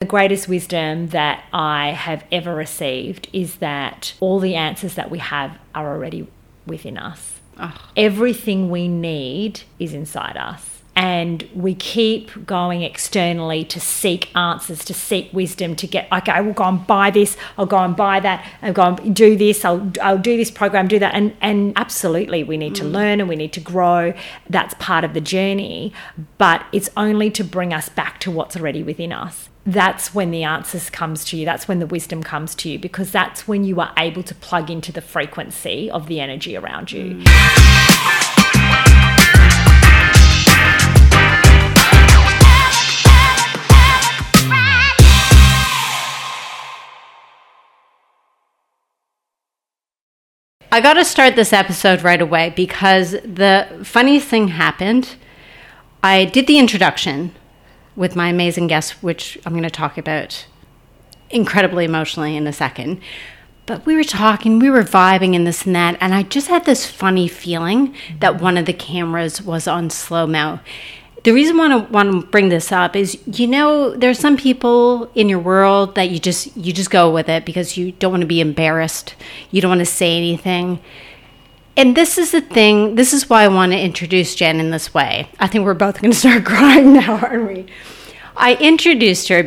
greatest wisdom that I have ever received is that all the answers that we have are already within us. Oh. Everything we need is inside us. And we keep going externally to seek answers, to seek wisdom, to get, okay, we'll go and buy this, I'll go and buy that, I'll go and do this, I'll do this program, do that. And absolutely, we need to learn and we need to grow. That's part of the journey. But it's only to bring us back to what's already within us. That's when the answers comes to you. That's when the wisdom comes to you, because that's when you are able to plug into the frequency of the energy around you. I got to start this episode right away because the funniest thing happened. I did the introduction with my amazing guest, which I'm going to talk about incredibly emotionally in a second. But we were talking, we were vibing and this and that, and I just had this funny feeling that one of the cameras was on slow-mo. The reason I want to bring this up is, there's some people in your world that you just go with it because you don't want to be embarrassed. You don't want to say anything. And this is the thing. This is why I want to introduce Jen in this way. I think we're both going to start crying now, aren't we? I introduced her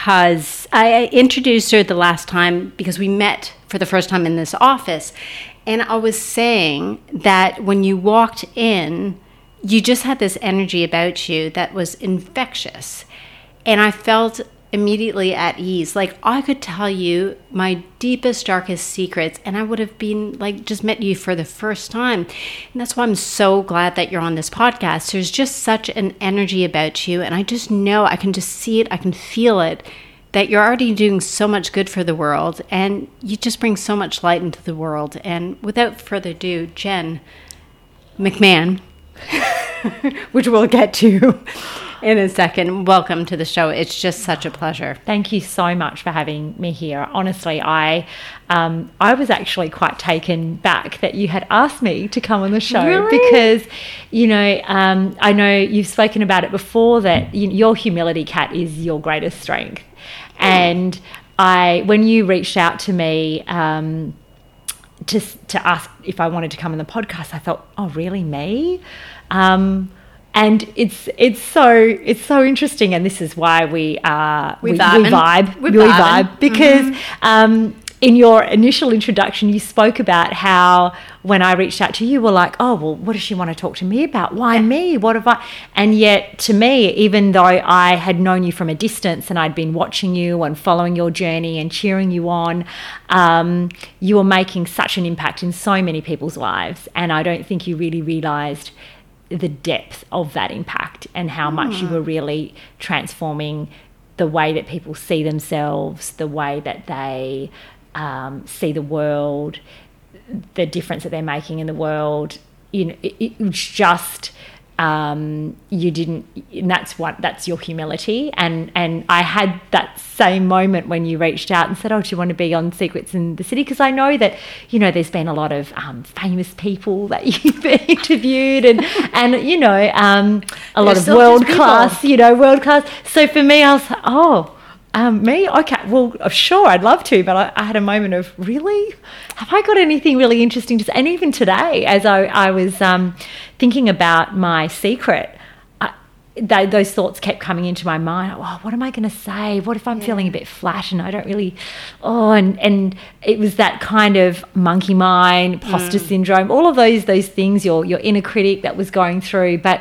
the last time because we met for the first time in this office. And I was saying that when you walked in, you just had this energy about you that was infectious. And I felt immediately at ease. Like I could tell you my deepest, darkest secrets, and I would have been like, just met you for the first time. And that's why I'm so glad that you're on this podcast. There's just such an energy about you. And I just know, I can just see it. I can feel it, that you're already doing so much good for the world. And you just bring so much light into the world. And without further ado, Jen McMahon, which we'll get to in a second. Welcome to the show. It's just such a pleasure. Thank you so much for having me here. Honestly, I was actually quite taken back that you had asked me to come on the show. Really? Because, I know you've spoken about it before that your humility, Kat, is your greatest strength. And when you reached out to me, to ask if I wanted to come on the podcast, I thought, oh, really, me? And it's so interesting, and this is why we vibe because in your initial introduction, you spoke about how when I reached out to you, were like, oh, well, what does she want to talk to me about? Why me? What have I? And yet to me, even though I had known you from a distance and I'd been watching you and following your journey and cheering you on, you were making such an impact in so many people's lives. And I don't think you really realised the depth of that impact and how much you were really transforming the way that people see themselves, the way that they see the world, the difference that they're making in the world. It was just you didn't, and that's your humility. And I had that same moment when you reached out and said, oh, do you want to be on Secrets in the City? Because I know that, there's been a lot of famous people that you've interviewed and a lot of world class. So for me, I was like, oh, me? Okay, well, sure, I'd love to, but I had a moment of, really? Have I got anything really interesting to say? And even today, as I was thinking about my secret, those thoughts kept coming into my mind. Oh, what am I going to say? What if I'm feeling a bit flat and I don't really... and it was that kind of monkey mind, imposter syndrome, all of those things, your inner critic that was going through. But,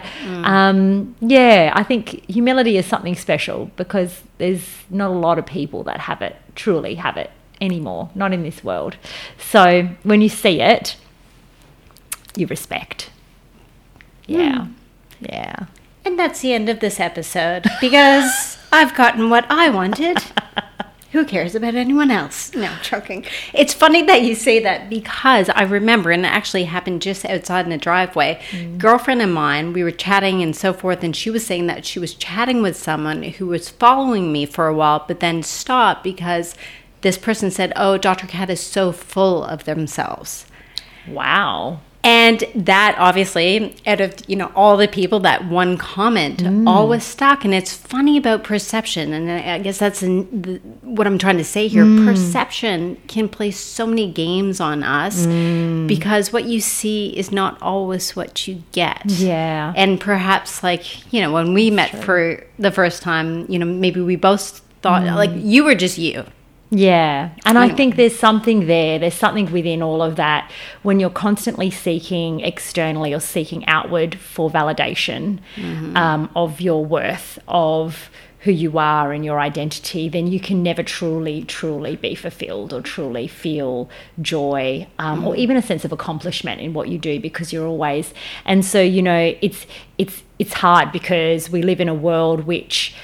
I think humility is something special because there's not a lot of people that truly have it anymore, not in this world. So when you see it, you respect. Yeah. And that's the end of this episode because I've gotten what I wanted. Who cares about anyone else? No, I'm joking. It's funny that you say that because I remember, and it actually happened just outside in the driveway, girlfriend of mine, we were chatting and so forth, and she was saying that she was chatting with someone who was following me for a while, but then stopped because this person said, oh, Dr. Kat is so full of themselves. Wow. And that obviously, out of, all the people, that one comment always stuck. And it's funny about perception. And I guess that's what I'm trying to say here. Perception can play so many games on us because what you see is not always what you get. Yeah. And perhaps when we met for the first time, maybe we both thought you were just you. Yeah. And I think there's something there. There's something within all of that when you're constantly seeking externally or seeking outward for validation of your worth, of who you are and your identity, then you can never truly, truly be fulfilled or truly feel joy or even a sense of accomplishment in what you do because you're always... And so, it's hard because we live in a world which...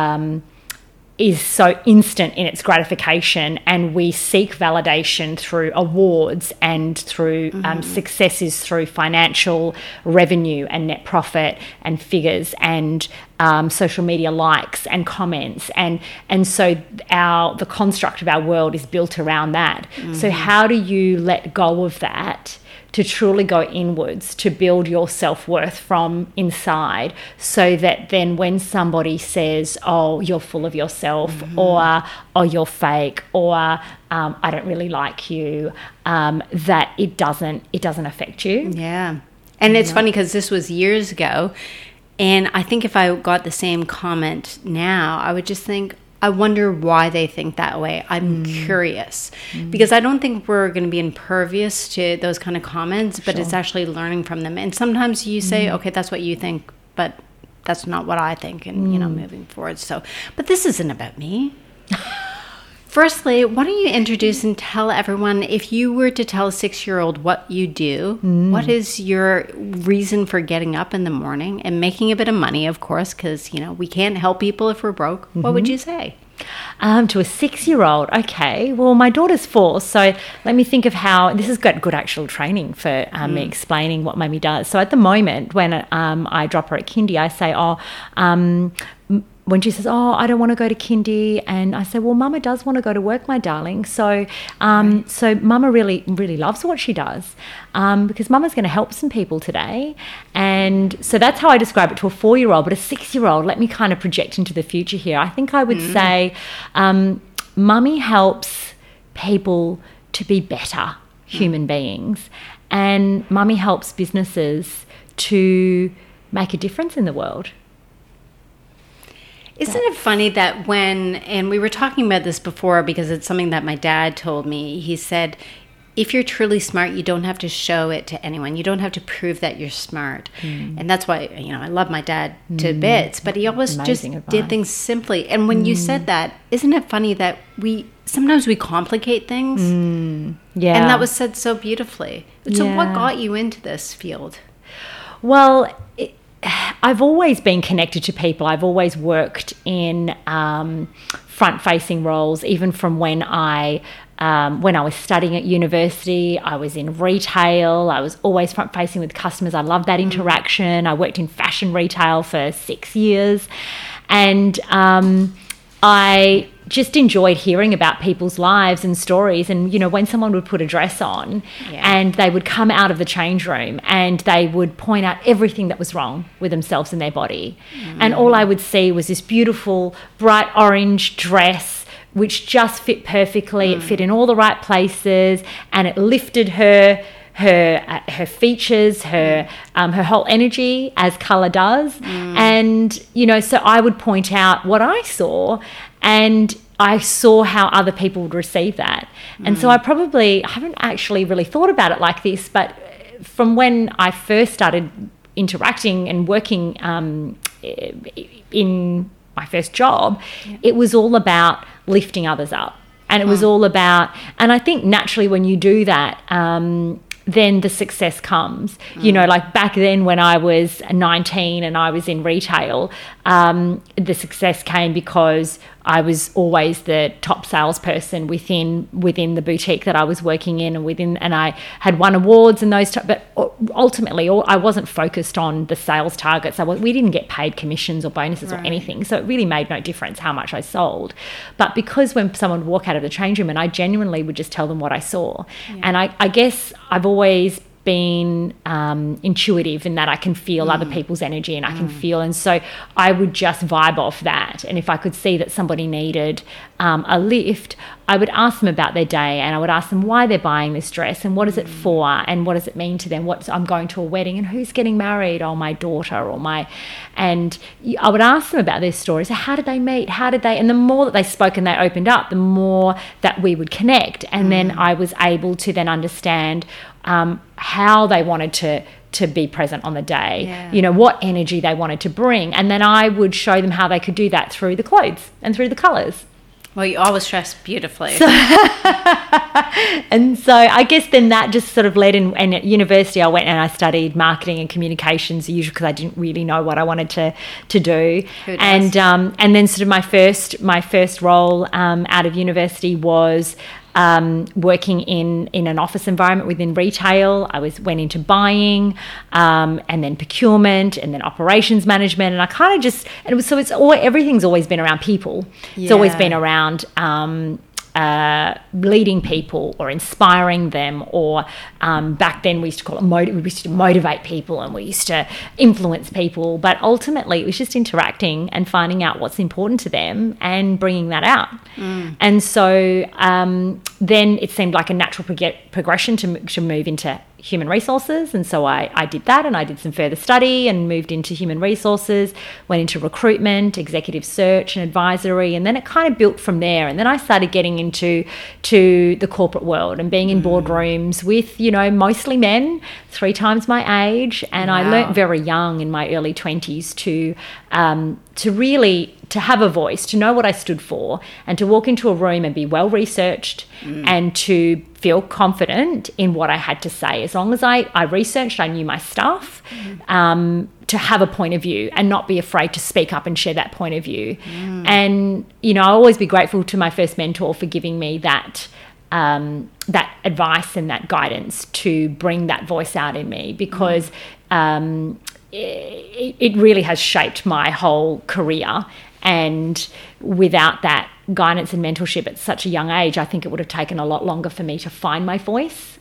is so instant in its gratification, and we seek validation through awards and through successes through financial revenue and net profit and figures and social media likes and comments, and so the construct of our world is built around that. So how do you let go of that to truly go inwards, to build your self-worth from inside, so that then when somebody says, oh, you're full of yourself, or oh, you're fake, or I don't really like you, that it doesn't affect you. Yeah. And it's funny because this was years ago, and I think if I got the same comment now, I would just think, I wonder why they think that way. I'm curious because I don't think we're going to be impervious to those kind of comments, but it's actually learning from them. And sometimes you say, okay, that's what you think, but that's not what I think. And, moving forward. So, but this isn't about me. Firstly, why don't you introduce and tell everyone, if you were to tell a 6-year-old what you do, what is your reason for getting up in the morning and making a bit of money, of course, because, we can't help people if we're broke. What would you say? To a 6-year-old, okay. Well, my daughter's 4, so let me think of how... This has got good actual training for me explaining what Mummy does. So at the moment, when I drop her at kindy, I say, when she says, oh, I don't want to go to kindy, and I say, well, Mama does want to go to work, my darling. So so Mama really, really loves what she does because Mama's going to help some people today. And so that's how I describe it to a 4-year-old. But a 6-year-old, let me kind of project into the future here. I think I would say Mummy helps people to be better human beings, and Mummy helps businesses to make a difference in the world. Isn't it funny that and we were talking about this before because it's something that my dad told me. He said, if you're truly smart, you don't have to show it to anyone. You don't have to prove that you're smart. And that's why, I love my dad to bits, but he always did things simply. And when you said that, isn't it funny that sometimes we complicate things? Yeah. And that was said so beautifully. So what got you into this field? Well, I've always been connected to people. I've always worked in front-facing roles, even from when I was studying at university. I was in retail. I was always front-facing with customers. I loved that interaction. I worked in fashion retail for 6 years. And I just enjoyed hearing about people's lives and stories. And, when someone would put a dress on and they would come out of the change room and they would point out everything that was wrong with themselves and their body. And all I would see was this beautiful, bright orange dress which just fit perfectly. It fit in all the right places, and it lifted her features, her whole energy, as colour does. And, so I would point out what I saw, and I saw how other people would receive that. And so I haven't actually really thought about it like this, but from when I first started interacting and working in my first job, it was all about lifting others up. And it was all about, and I think naturally when you do that, then the success comes. Like back then when I was 19 and I was in retail, the success came because I was always the top salesperson within the boutique that I was working in, and I had won awards and those. But ultimately, I wasn't focused on the sales targets. We didn't get paid commissions or bonuses or anything, so it really made no difference how much I sold. But because when someone would walk out of the change room, and I genuinely would just tell them what I saw, and I guess I've always been intuitive in that I can feel other people's energy, and I can feel, and so I would just vibe off that. And if I could see that somebody needed a lift, I would ask them about their day, and I would ask them why they're buying this dress and what is it for, and what does it mean to them. I'm going to a wedding, and who's getting married? Oh, my daughter, and I would ask them about their stories. How did they meet? And the more that they spoke and they opened up, the more that we would connect. And then I was able to then understand how they wanted to be present on the day, what energy they wanted to bring. And then I would show them how they could do that through the clothes and through the colours. Well, you always dress beautifully. And so I guess then that just sort of led in, and at university I went and I studied marketing and communications, usually because I didn't really know what I wanted to do. And then sort of my first role out of university was working in an office environment within retail. I went into buying, and then procurement, and then operations management, and I kind of just, and everything's always been around people. It's always been around leading people or inspiring them, or back then we used to call it we used to motivate people, and we used to influence people, but ultimately it was just interacting and finding out what's important to them and bringing that out. And so then it seemed like a natural progression to move into human resources, and so I did that, and I did some further study and moved into human resources, went into recruitment, executive search and advisory, and then it kind of built from there. And then I started getting into the corporate world and being in boardrooms with mostly men 3 times my age, and I learnt very young in my early 20s to really to have a voice, to know what I stood for, and to walk into a room and be well researched and to feel confident in what I had to say. As long as I researched, I knew my stuff, to have a point of view and not be afraid to speak up and share that point of view. And, I'll always be grateful to my first mentor for giving me that advice and that guidance to bring that voice out in me, because it really has shaped my whole career. And without that guidance and mentorship at such a young age, I think it would have taken a lot longer for me to find my voice.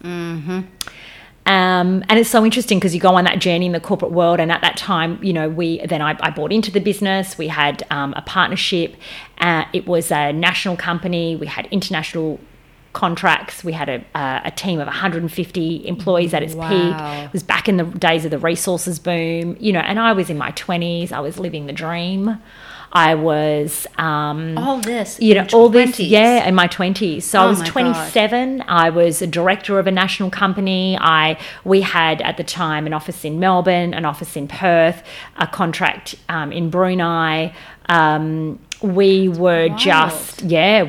And it's so interesting because you go on that journey in the corporate world, and at that time, I bought into the business. We had a partnership. It was a national company. We had international contracts. We had a team of 150 employees at its peak. It was back in the days of the resources boom, and I was in my 20s. I was living the dream. I was all this in my 20s. So I was 27. God. I was a director of a national company. We had at the time an office in Melbourne, an office in Perth, a contract in Brunei. We were I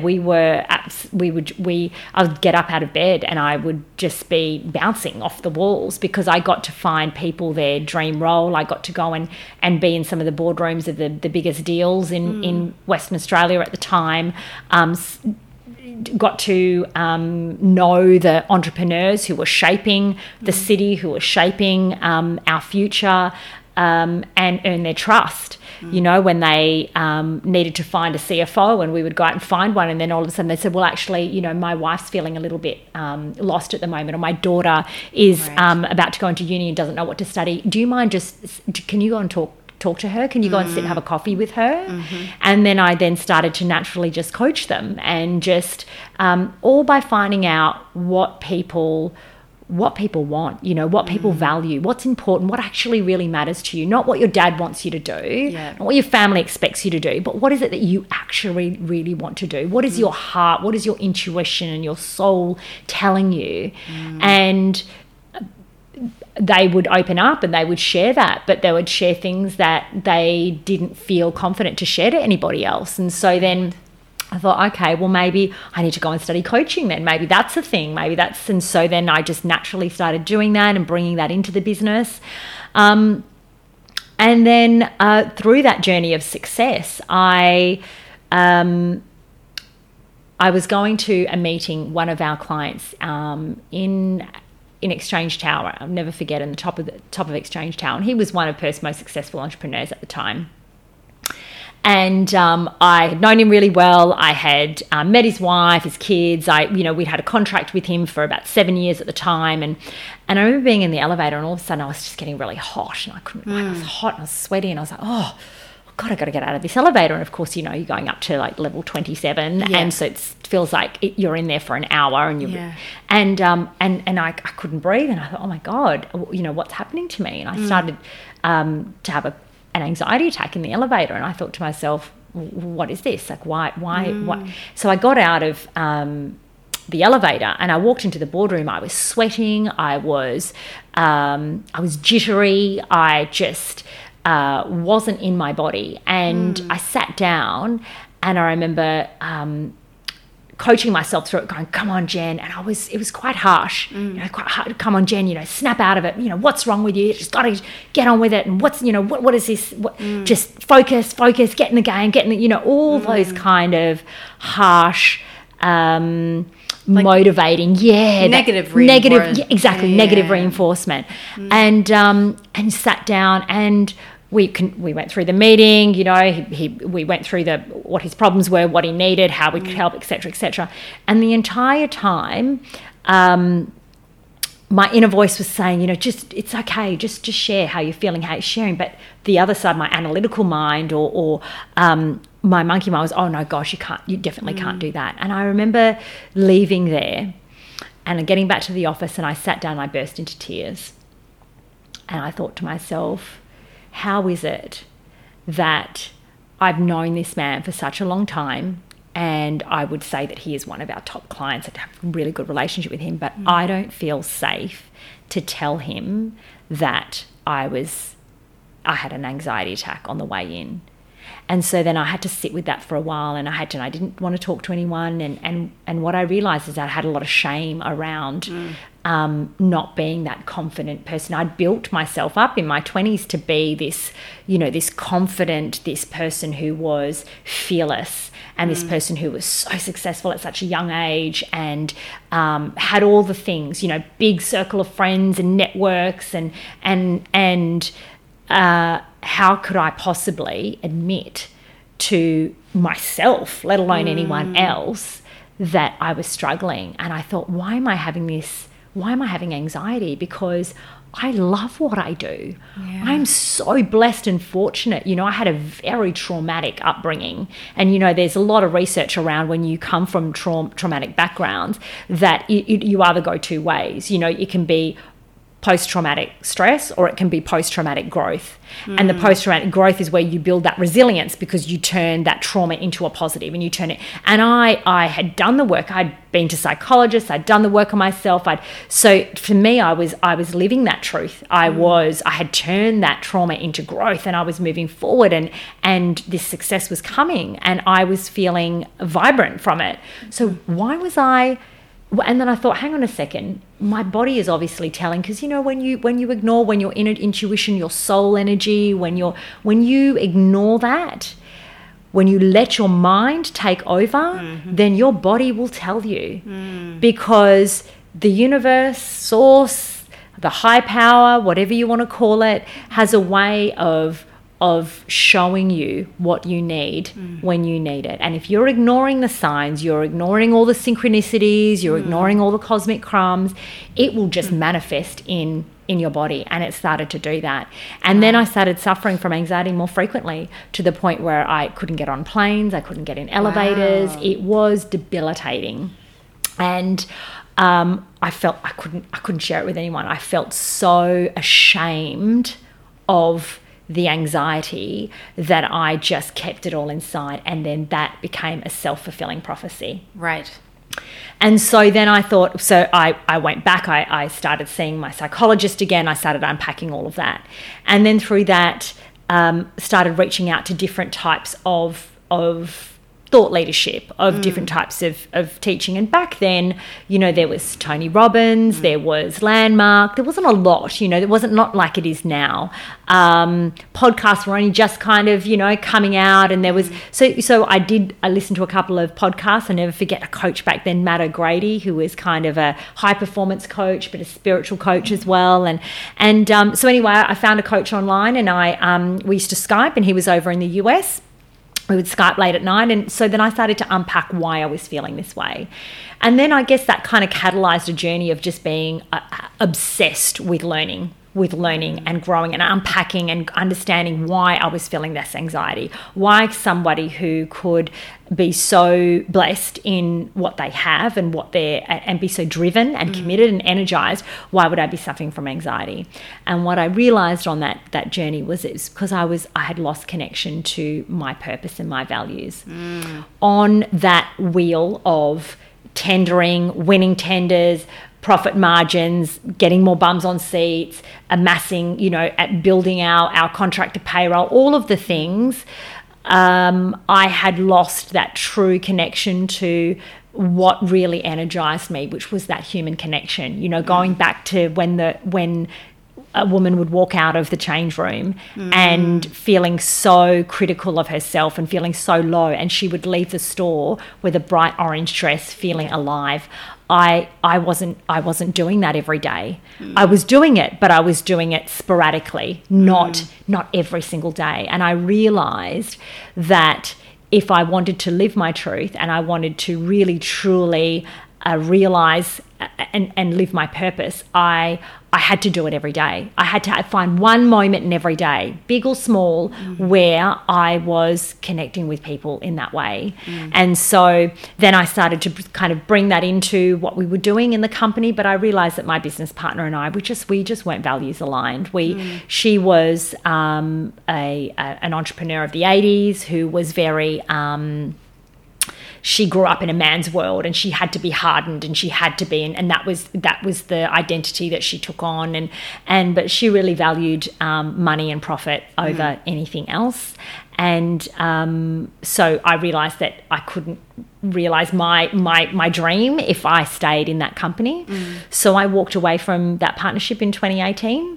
would get up out of bed and I would just be bouncing off the walls, because I got to find people their dream role. I got to go and be in some of the boardrooms of the biggest deals in Western Australia at the time. Got to know the entrepreneurs who were shaping the city, who were shaping our future, and earn their trust. When they needed to find a CFO, and we would go out and find one, and then all of a sudden they said, well, actually, my wife's feeling a little bit lost at the moment, or my daughter is about to go into uni and doesn't know what to study. Do you mind can you go and talk to her? Can you go and sit and have a coffee with her? And then I started to naturally just coach them, and just all by finding out what people want, what people value, what's important, what actually really matters to you, not what your dad wants you to do, not what your family expects you to do, but what is it that you actually really want to do? What is your heart? What is your intuition and your soul telling you? And they would open up and they would share that, but they would share things that they didn't feel confident to share to anybody else. And so then I thought, okay, well, maybe I need to go and study coaching then. Maybe that's a thing. And so then I just naturally started doing that and bringing that into the business. And then through that journey of success, I was going to a meeting, one of our clients in Exchange Tower. I'll never forget, in the top of Exchange Tower. And he was one of Perth's most successful entrepreneurs at the time. And I had known him really well. I had met his wife, his kids. We'd had a contract with him for about 7 years at the time. And I remember being in the elevator, and all of a sudden I was just getting really hot, and I couldn't, I was hot and I was sweaty, and I was like, oh, God, I got to get out of this elevator. And of course, you're going up to like level 27, and so it feels like you're in there for an hour, and and I couldn't breathe, and I thought, oh my God, what's happening to me? And I started to have an anxiety attack in the elevator, and I thought to myself, what is this? Like, why? So I got out of the elevator, and I walked into the boardroom. I was sweating. I was jittery. I just wasn't in my body, and I sat down, and I remember coaching myself through it, going, come on, Jen. And it was quite harsh, quite hard. Come on, Jen, snap out of it. What's wrong with you? You just got to get on with it. And what is this? Just focus, get in the game, all those kind of harsh, motivating, negative reinforcement. Negative reinforcement. And sat down, and we went through the meeting. We went through what his problems were, what he needed, how we could help, etc. And the entire time, my inner voice was saying, it's okay, just share how you're feeling, how you're sharing. But the other side, my analytical mind or my monkey mind was, oh no, gosh, you definitely can't do that. And I remember leaving there and getting back to the office, and I sat down and I burst into tears. And I thought to myself, how is it that I've known this man for such a long time, and I would say that he is one of our top clients. I have a really good relationship with him, but I don't feel safe to tell him that I had an anxiety attack on the way in. And so then I had to sit with that for a while, and I didn't want to talk to anyone. And what I realized is that I had a lot of shame around not being that confident person. I'd built myself up in my 20s to be this, this confident, this person who was fearless, and this person who was so successful at such a young age, and had all the things, big circle of friends and networks, and how could I possibly admit to myself, let alone anyone else, that I was struggling? And I thought, why am I having anxiety? Because I love what I do. Yeah. I'm so blessed and fortunate. I had a very traumatic upbringing. And, there's a lot of research around when you come from traumatic backgrounds that you either go two ways. It can be post-traumatic stress, or it can be post-traumatic growth. And the post-traumatic growth is where you build that resilience, because you turn that trauma into a positive, and you turn it. And I had done the work. I'd been to psychologists. I'd done the work on myself. So for me, I was living that truth. I had turned that trauma into growth, and I was moving forward, and this success was coming, and I was feeling vibrant from it. So why was I? And then I thought, hang on a second, my body is obviously telling, because when you ignore, when your inner intuition, your soul energy, when you ignore that, when you let your mind take over, then your body will tell you, because the universe, source, the high power, whatever you want to call it, has a way of showing you what you need when you need it. And if you're ignoring the signs, you're ignoring all the synchronicities, you're ignoring all the cosmic crumbs, it will just manifest in your body. And it started to do that. And then I started suffering from anxiety more frequently, to the point where I couldn't get on planes, I couldn't get in elevators. Wow. It was debilitating. And I felt I couldn't share it with anyone. I felt so ashamed of the anxiety that I just kept it all inside, and then that became a self-fulfilling prophecy. Right. And so then I thought, so I went back, I started seeing my psychologist again, I started unpacking all of that. And then through that, started reaching out to different types of thought leadership, of different types of teaching. And back then, there was Tony Robbins, there was Landmark, there wasn't a lot, there wasn't not like it is now. Podcasts were only just kind of, coming out, and there was, so I listened to a couple of podcasts. I never forget a coach back then, Matt O'Grady, who was kind of a high performance coach, but a spiritual coach as well. And so anyway, I found a coach online, and we used to Skype, and he was over in the US. we would Skype late at night. And so then I started to unpack why I was feeling this way. And then I guess that kind of catalyzed a journey of just being obsessed with learning and growing and unpacking and understanding why I was feeling this anxiety, why somebody who could be so blessed in what they have and and be so driven and committed and energized, why would I be suffering from anxiety? And what I realized on that journey was it was because I had lost connection to my purpose and my values. On that wheel of tendering, winning tenders, profit margins, getting more bums on seats, amassing, at building our contractor payroll, all of the things, I had lost that true connection to what really energized me, which was that human connection. Going back to when a woman would walk out of the change room and feeling so critical of herself and feeling so low, and she would leave the store with a bright orange dress feeling alive. I wasn't doing that every day. I was doing it, but I was doing it sporadically, not every single day. And I realized that if I wanted to live my truth and I wanted to really truly realize and live my purpose, I had to do it every day. I had to find one moment in every day, big or small, where I was connecting with people in that way. And so then I started to kind of bring that into what we were doing in the company, but I realized that my business partner and I, we just weren't values aligned. She was an entrepreneur of the 80s who was very... she grew up in a man's world and she had to be hardened and she had to be, and that was the identity that she took on, but she really valued money and profit over anything else. And so I realized that I couldn't realize my dream if I stayed in that company. So I walked away from that partnership in 2018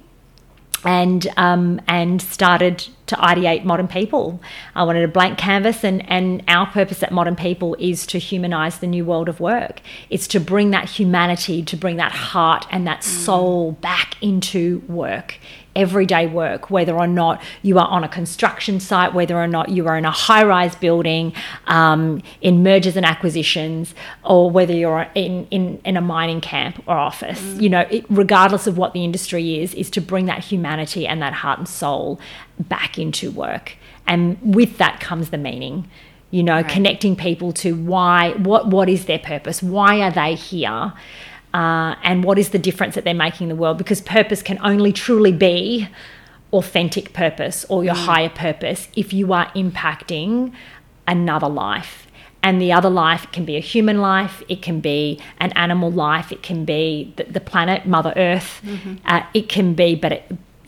and started to ideate Modern People. I wanted a blank canvas, and our purpose at Modern People is to humanize the new world of work. It's to bring that humanity, to bring that heart and that soul back into work, everyday work, whether or not you are on a construction site, whether or not you are in a high-rise building, in mergers and acquisitions, or whether you're in a mining camp or office. Regardless of what the industry is to bring that humanity and that heart and soul back into work. And with that comes the meaning, right. Connecting people to what is their purpose, why are they here, and what is the difference that they're making in the world, because purpose can only truly be authentic purpose or your higher purpose if you are impacting another life. And the other life can be a human life, it can be an animal life, it can be the planet, Mother Earth, it can be, but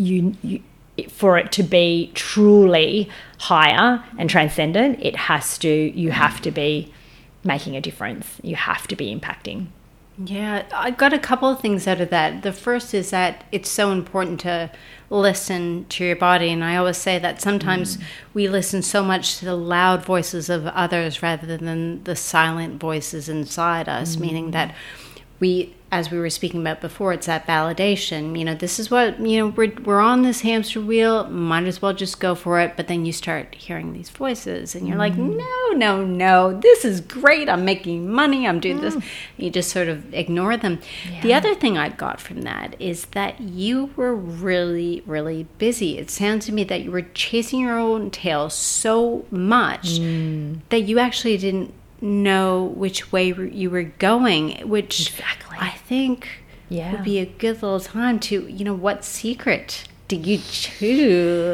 for it to be truly higher and transcendent, you have to be making a difference. You have to be impacting. Yeah, I got a couple of things out of that. The first is that it's so important to listen to your body. And I always say that sometimes we listen so much to the loud voices of others rather than the silent voices inside us, meaning that we, as we were speaking about before, it's that validation. This is what, we're on this hamster wheel, might as well just go for it. But then you start hearing these voices and you're like, no, this is great. I'm making money. I'm doing this. You just sort of ignore them. Yeah. The other thing I got from that is that you were really, really busy. It sounds to me that you were chasing your own tail so much that you actually didn't know which way you were going, which exactly. I think would be a good little time to, what secret did you choose?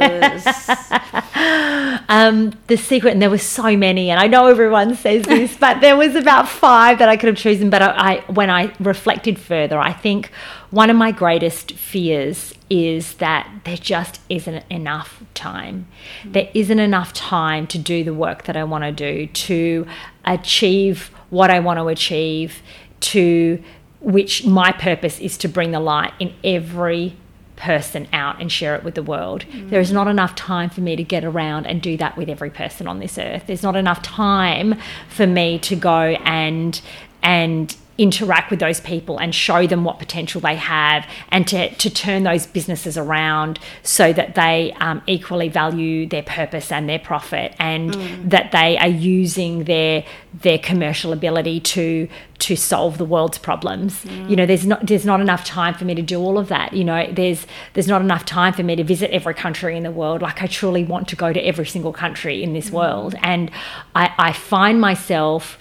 The secret, and there were so many, and I know everyone says this, but there was about 5 that I could have chosen. But when I reflected further, I think one of my greatest fears is that there just isn't enough time. There isn't enough time to do the work that I want to do, to achieve what I want to achieve, to which my purpose is to bring the light in every person out and share it with the world. There is not enough time for me to get around and do that with every person on this earth. There's not enough time for me to go and interact with those people and show them what potential they have, and to turn those businesses around so that they equally value their purpose and their profit, and that they are using their commercial ability to solve the world's problems. You know, there's not enough time for me to do all of that. You know, there's not enough time for me to visit every country in the world. Like, I truly want to go to every single country in this world, and I find myself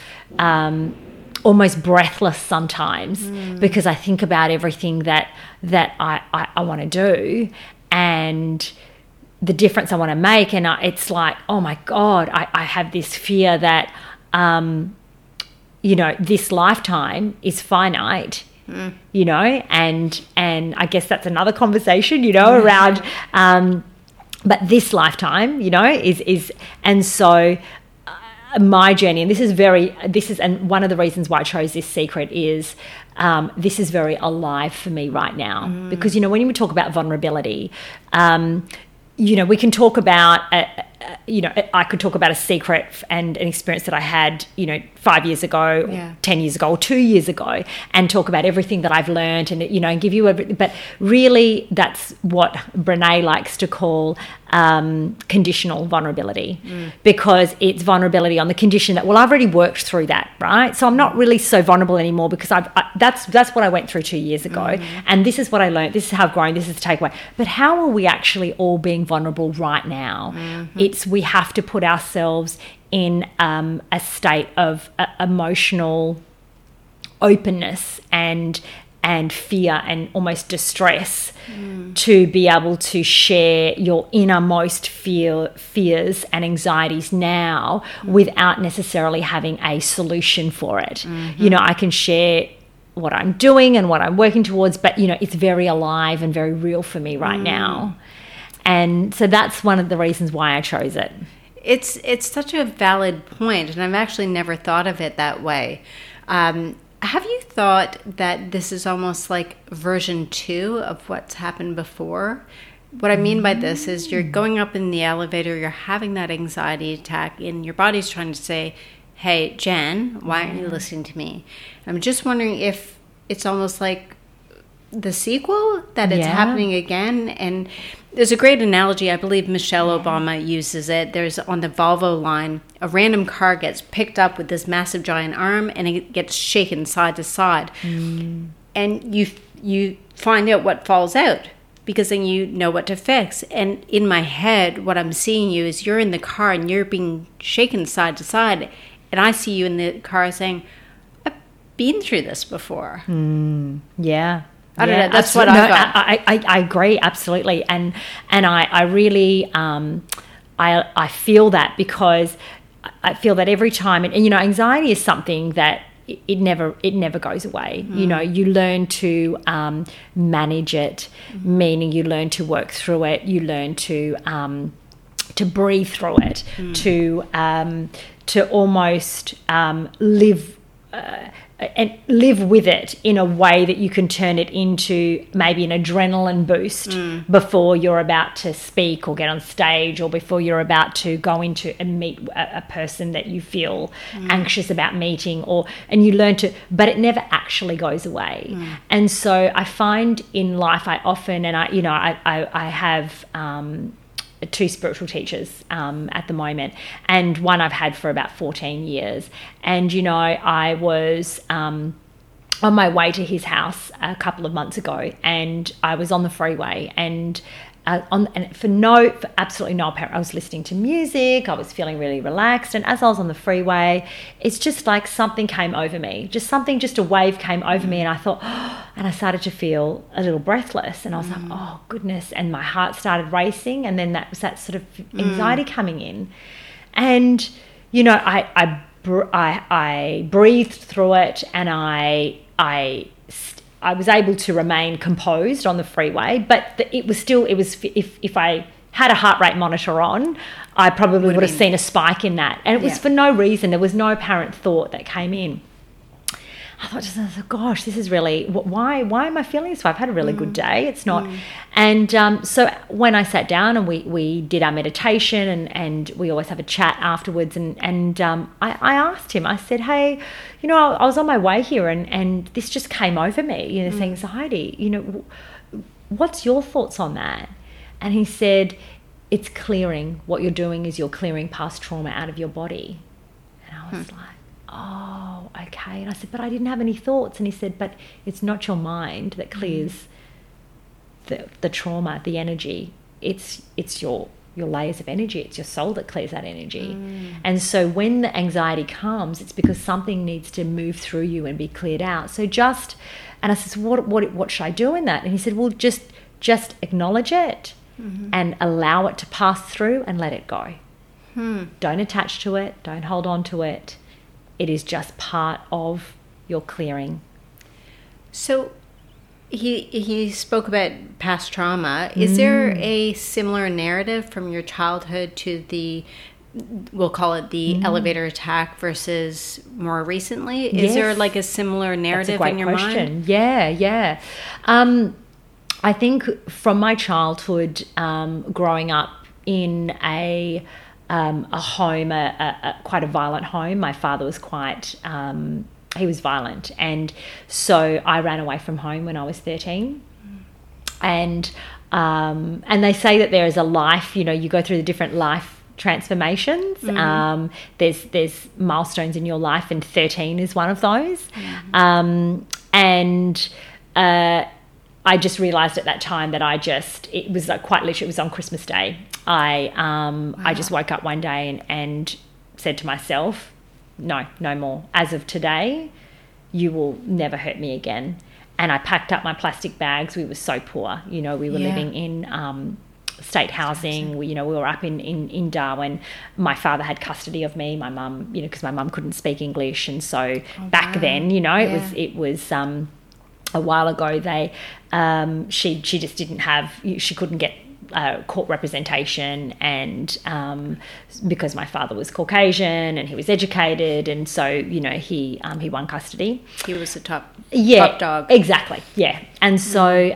almost breathless sometimes because I think about everything that I want to do and the difference I want to make, and it's like, oh my God, I have this fear that you know, this lifetime is finite. You know, and I guess that's another conversation, you know, around but this lifetime, you know, is and so my journey, and this is and one of the reasons why I chose this secret is this is very alive for me right now, because, you know, when we talk about vulnerability, you know, we can talk about you know, I could talk about a secret and an experience that I had, you know, 5 years ago, 10 years ago, or 2 years ago, and talk about everything that I've learned, and, you know, and give you but really that's what Brené likes to call conditional vulnerability, because it's vulnerability on the condition that, well, I've already worked through that, right? So I'm not really so vulnerable anymore because that's what I went through 2 years ago, and this is what I learned, this is how I've grown, this is the takeaway. But how are we actually all being vulnerable right now? We have to put ourselves in a state of emotional openness and fear and almost distress to be able to share your innermost fears and anxieties now without necessarily having a solution for it. You know, I can share what I'm doing and what I'm working towards, but, you know, it's very alive and very real for me right now. And so that's one of the reasons why I chose it. It's such a valid point, and I've actually never thought of it that way. Have you thought that this is almost like version 2 of what's happened before? What I mean by this is you're going up in the elevator, you're having that anxiety attack, and your body's trying to say, hey, Jen, why aren't you listening to me? I'm just wondering if it's almost like the sequel, that it's happening again. And there's a great analogy, I believe Michelle Obama uses it. There's, on the Volvo line, a random car gets picked up with this massive giant arm and it gets shaken side to side. And you find out what falls out, because then you know what to fix. And in my head, what I'm seeing you is you're in the car and you're being shaken side to side. And I see you in the car saying, I've been through this before. Yeah. I don't know. That's what I thought. I agree, absolutely, and I really I feel that, because I feel that every time, and you know, anxiety is something that it never goes away. You know, you learn to manage it, meaning you learn to work through it. You learn to breathe through it, to almost live. And live with it in a way that you can turn it into maybe an adrenaline boost before you're about to speak or get on stage, or before you're about to go into and meet a person that you feel anxious about meeting, and you learn to, but it never actually goes away. And so I find in life, I often, and I have 2 spiritual teachers at the moment, and one I've had for about 14 years. And, you know, I was on my way to his house a couple of months ago, and I was on the freeway, and for absolutely no apparent, I was listening to music, I was feeling really relaxed, and as I was on the freeway, it's just like something came over me, just a wave came over me, and I thought, and I started to feel a little breathless, and I was like, oh goodness, and my heart started racing, and then that was that sort of anxiety coming in, and, you know, I breathed through it, and I was able to remain composed on the freeway, but if I had a heart rate monitor on, I probably would have seen a spike in that. And it was for no reason. There was no apparent thought that came in. I thought, gosh, this is really, why am I feeling this way? I've had a really good day. It's not. And so when I sat down and we did our meditation and we always have a chat afterwards, and I asked him, I said, hey, I was on my way here and this just came over me, this anxiety, what's your thoughts on that? And he said, it's clearing. What you're doing is you're clearing past trauma out of your body. And I was like, oh, okay. And I said, but I didn't have any thoughts. And he said, but it's not your mind that clears the trauma, the energy. It's your layers of energy. It's your soul that clears that energy. And so when the anxiety comes, it's because something needs to move through you and be cleared out. So and I said, so what should I do in that? And he said, well, just acknowledge it and allow it to pass through and let it go. Don't attach to it. Don't hold on to it. It is just part of your clearing. So he spoke about past trauma. Is there a similar narrative from your childhood to we'll call it the elevator attack versus more recently? Is there like a similar narrative in your mind? Yeah. I think from my childhood, growing up in a home, quite a violent home. My father was he was violent. And so I ran away from home when I was 13. And they say that there is a life, you go through the different life transformations. There's milestones in your life, and 13 is one of those. I just realised at that time that it was like quite literally, it was on Christmas Day. I just woke up one day and said to myself, no more. As of today, you will never hurt me again. And I packed up my plastic bags. We were so poor. We were living in state housing. We were up in Darwin. My father had custody of me. My mum, because my mum couldn't speak English. And so back then, it was a while ago, she just didn't have, she couldn't get court representation, and because my father was Caucasian and he was educated, and so he won custody. He was the top dog. Exactly, yeah. And so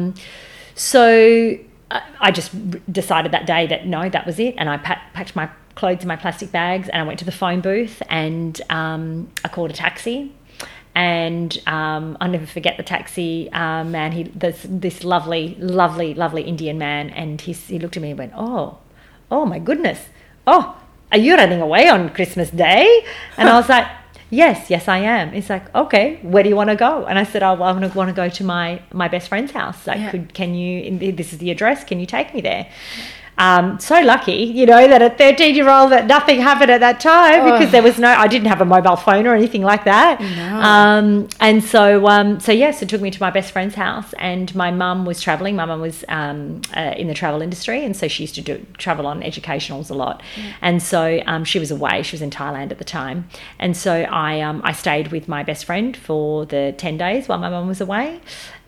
I just decided that day that no, that was it, and I packed my clothes in my plastic bags and I went to the phone booth and I called a taxi. And I'll never forget the taxi man. This lovely, lovely, lovely Indian man, and he looked at me and went, "Oh, my goodness! Oh, are you running away on Christmas Day?" And I was like, "Yes, I am." He's like, "Okay, where do you want to go?" And I said, "Oh, well, I want to go to my best friend's house. Like, can you? This is the address. Can you take me there?" So lucky, that a 13-year-old that nothing happened at that time because there was I didn't have a mobile phone or anything like that. No. And so it took me to my best friend's house, and my mum was traveling. My mum was in the travel industry, and so she used to travel on educationals a lot. And so she was away. She was in Thailand at the time. And so I stayed with my best friend for the 10 days while my mum was away.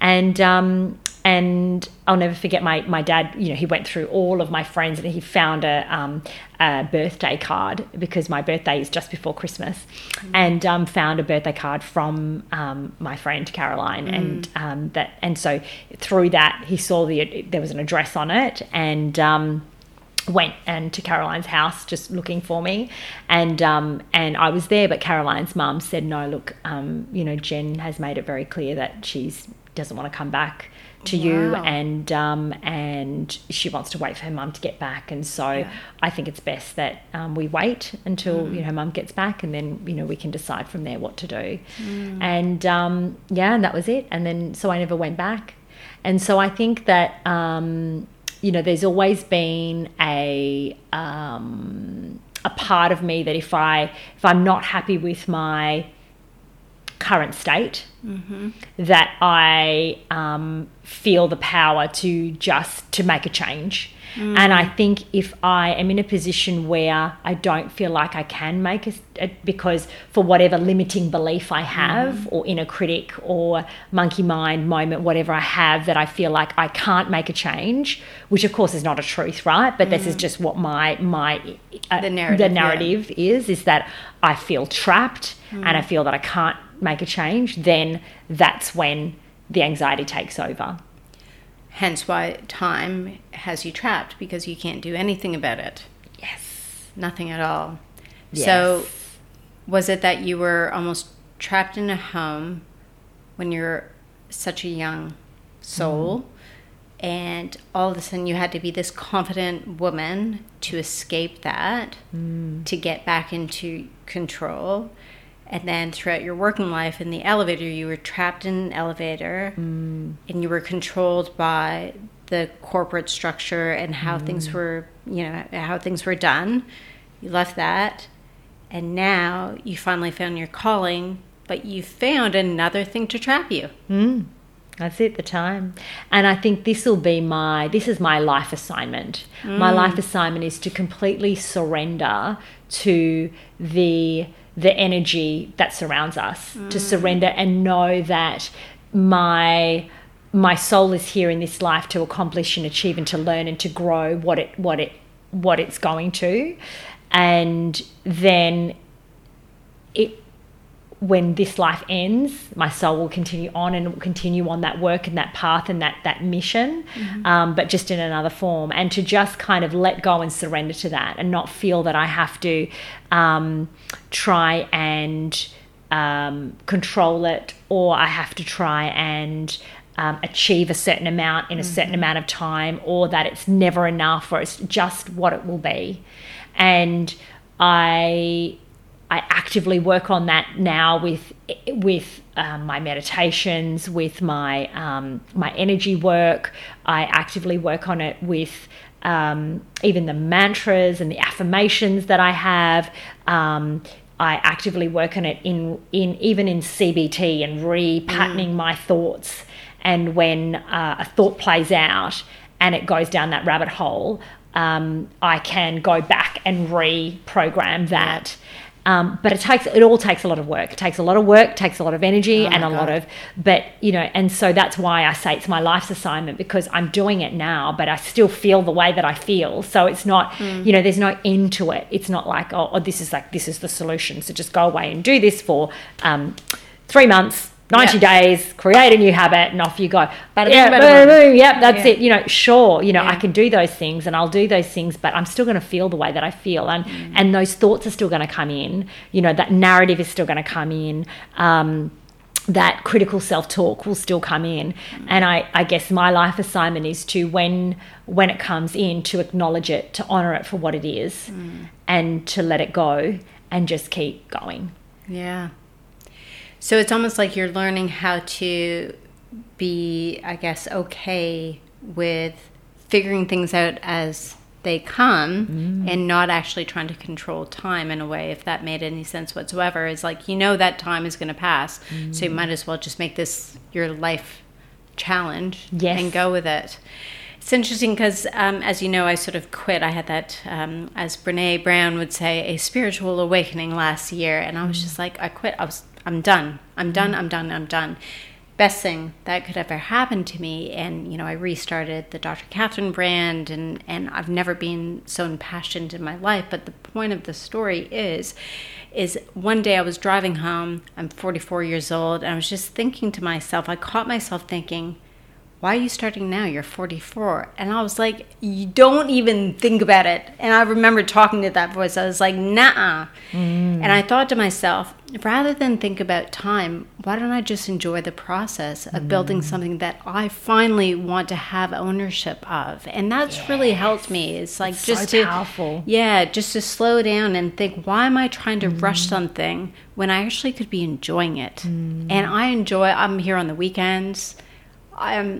And I'll never forget my dad, he went through all of my friends and he found a birthday card because my birthday is just before Christmas, and found a birthday card from my friend Caroline, and so through that he saw there was an address on it, and went to Caroline's house just looking for me, and I was there, but Caroline's mum said, no, look, Jen has made it very clear that she doesn't want to come back to you, and she wants to wait for her mum to get back, and so I think it's best that we wait until her mum gets back, and then we can decide from there what to do. And and that was it. And then so I never went back. And so I think that there's always been a part of me that if I'm not happy with my current state, that I feel the power to make a change. And I think if I am in a position where I don't feel like I can make because for whatever limiting belief I have, or inner critic or monkey mind moment, whatever I have, that I feel like I can't make a change, which of course is not a truth, right? But this is just what the narrative is that I feel trapped and I feel that I can't make a change, then that's when the anxiety takes over. Hence why time has you trapped, because you can't do anything about it. Yes. Nothing at all. Yes. So was it that you were almost trapped in a home when you're such a young soul, and all of a sudden you had to be this confident woman to escape that, to get back into control? And then throughout your working life in the elevator, you were trapped in an elevator and you were controlled by the corporate structure and how things were, how things were done. You left that. And now you finally found your calling, but you found another thing to trap you. That's it, the time. And I think this is my life assignment. My life assignment is to completely surrender to the energy that surrounds us, to surrender and know that my soul is here in this life to accomplish and achieve and to learn and to grow what it's going to. And then when this life ends, my soul will continue on and will continue on that work and that path and that mission, but just in another form. And to just kind of let go and surrender to that and not feel that I have to try and control it, or I have to try and achieve a certain amount in a certain amount of time, or that it's never enough, or it's just what it will be. And I actively work on that now with my meditations, with my my energy work. I actively work on it with even the mantras and the affirmations that I have. I actively work on it in CBT and repatterning my thoughts. And when a thought plays out and it goes down that rabbit hole, I can go back and reprogram that. But it all takes a lot of work. It takes a lot of work, takes a lot of energy, and so that's why I say it's my life's assignment, because I'm doing it now, but I still feel the way that I feel. So it's not, there's no end to it. It's not like, this is the solution. So just go away and do this for 3 months, 90 days, create a new habit, and off you go. That's it. Sure, I can do those things and I'll do those things, but I'm still going to feel the way that I feel. And those thoughts are still going to come in. That narrative is still going to come in. That critical self-talk will still come in. And I guess my life assignment is to, when it comes in, to acknowledge it, to honor it for what it is, and to let it go and just keep going. Yeah. So it's almost like you're learning how to be, I guess, okay with figuring things out as they come, and not actually trying to control time in a way, if that made any sense whatsoever. It's like, that time is going to pass, so you might as well just make this your life challenge and go with it. It's interesting because, as you know, I sort of quit. I had that, as Brene Brown would say, a spiritual awakening last year, and I was just like, I quit. I'm done. I'm done. Best thing that could ever happen to me. And, I restarted the Dr. Catherine brand, and I've never been so impassioned in my life. But the point of the story is one day I was driving home. I'm 44 years old, and I was just thinking to myself, I caught myself thinking, why are you starting now? You're 44. And I was like, you don't even think about it. And I remember talking to that voice. I was like, nah. And I thought to myself, rather than think about time, why don't I just enjoy the process of building something that I finally want to have ownership of? And that's really helped me. It's like, just powerful. Just to slow down and think, why am I trying to rush something when I actually could be enjoying it? And I'm here on the weekends.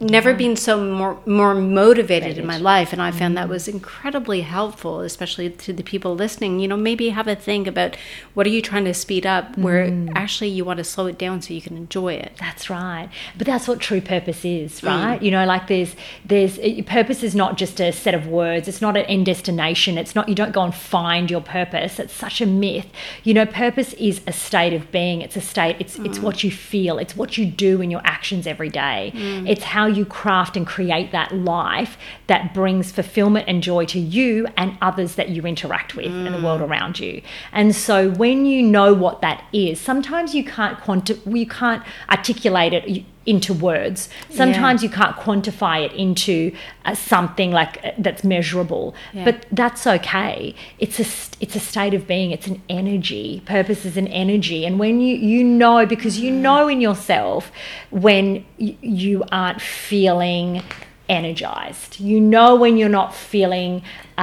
never been so more motivated in my life, and I found that was incredibly helpful, especially to the people listening. You know, maybe have a think about what are you trying to speed up, where actually you want to slow it down so you can enjoy it. That's right. But that's what true purpose is, right? You know, like there's purpose is not just a set of words. It's not an end destination. It's not, you don't go and find your purpose. It's such a myth. You know, purpose is a state of being. It's a state. It's what you feel. It's what you do in your actions every day. It's how you craft and create that life that brings fulfillment and joy to you and others that you interact with in the world around you. And so when you know what that is, sometimes you can't articulate it into words. Sometimes you can't quantify it into something like that's measurable, but that's okay. It's a state of being. It's an energy. Purpose is an energy. And when you know, because you know in yourself when you aren't feeling energized, you know when you're not feeling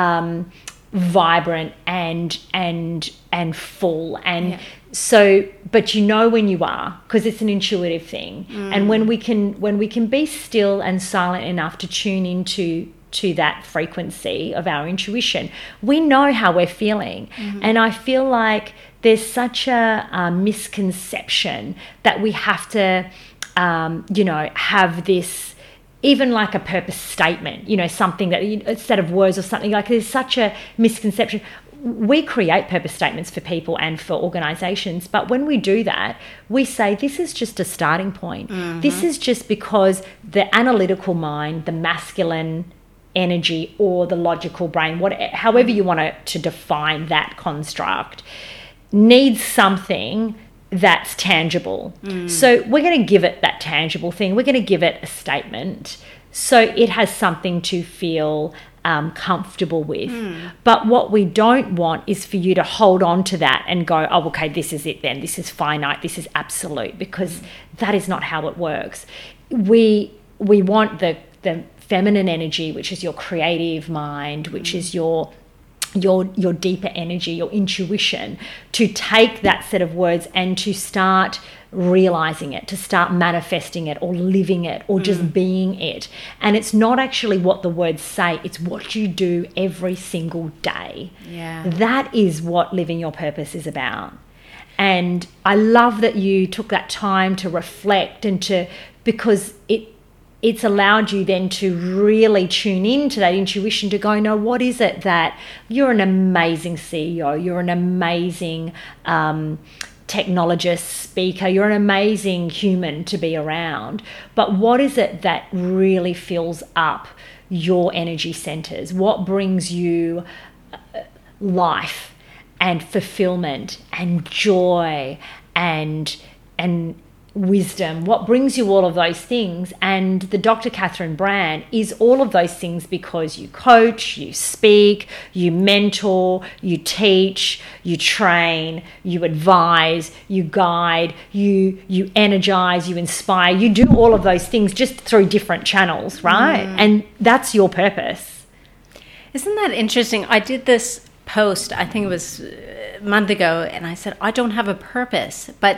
vibrant and full, and so, but you know when you are, because it's an intuitive thing. And when we can be still and silent enough to tune into that frequency of our intuition, we know how we're feeling. And I feel like there's such a misconception that we have to have this, even like a purpose statement, you know, something that, a set of words or something, like there's such a misconception. We create purpose statements for people and for organizations, but when we do that, we say this is just a starting point. This is just because the analytical mind, the masculine energy, or the logical brain, however you want to define that construct, needs something that's tangible. So we're going to give it that tangible thing. We're going to give it a statement so it has something to feel comfortable with. But what we don't want is for you to hold on to that and go, oh, okay, this is it then. This is finite. This is absolute, because that is not how it works. We want the feminine energy, which is your creative mind, which is your deeper energy, your intuition, to take that set of words and to start realizing it, to start manifesting it or living it or just being it. And it's not actually what the words say, it's what you do every single day. That is what living your purpose is about. And I love that you took that time to reflect because it's allowed you then to really tune into that intuition, to go, no, what is it that you're an amazing CEO, you're an amazing technologist, speaker, you're an amazing human to be around, but what is it that really fills up your energy centers? What brings you life and fulfillment and joy and wisdom? What brings you all of those things? And the Dr. Catherine Brand is all of those things, because you coach, you speak, you mentor, you teach, you train, you advise, you guide, you energize, you inspire. You do all of those things just through different channels, right? And that's your purpose. Isn't that interesting? I did this post, I think it was a month ago, and I said, I don't have a purpose, but